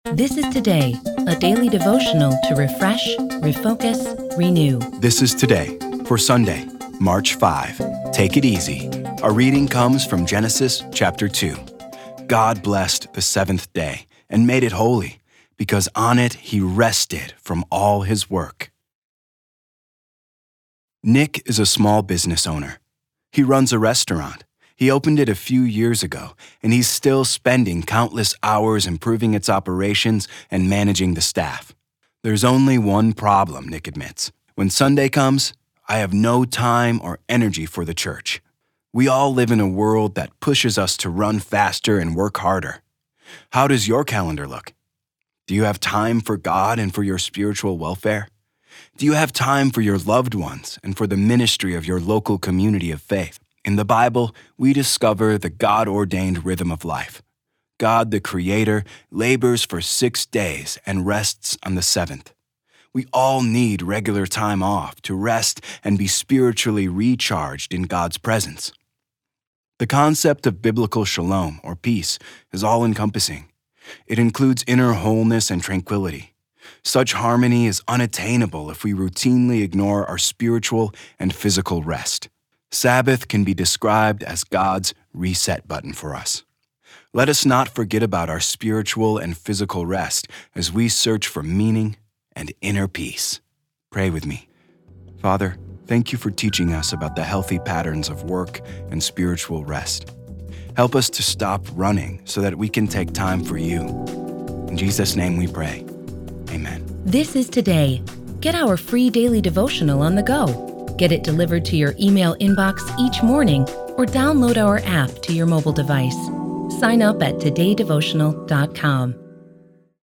This is Today, a daily devotional to refresh, refocus, renew. This is Today for Sunday, March 5. Take it easy. Our reading comes from Genesis chapter 2. God blessed the seventh day and made it holy, because on it he rested from all his work. Nick is a small business owner. He runs a restaurant. He opened it a few years ago, and he's still spending countless hours improving its operations and managing the staff. There's only one problem, Nick admits. When Sunday comes, I have no time or energy for the church. We all live in a world that pushes us to run faster and work harder. How does your calendar look? Do you have time for God and for your spiritual welfare? Do you have time for your loved ones and for the ministry of your local community of faith? In the Bible, we discover the God-ordained rhythm of life. God, the Creator, labors for 6 days and rests on the seventh. We all need regular time off to rest and be spiritually recharged in God's presence. The concept of biblical shalom, or peace, is all-encompassing. It includes inner wholeness and tranquility. Such harmony is unattainable if we routinely ignore our spiritual and physical rest. Sabbath can be described as God's reset button for us. Let us not forget about our spiritual and physical rest as we search for meaning and inner peace. Pray with me. Father, thank you for teaching us about the healthy patterns of work and spiritual rest. Help us to stop running so that we can take time for you. In Jesus' name we pray. Amen. This is Today. Get our free daily devotional on the go. Get it delivered to your email inbox each morning or download our app to your mobile device. Sign up at todaydevotional.com.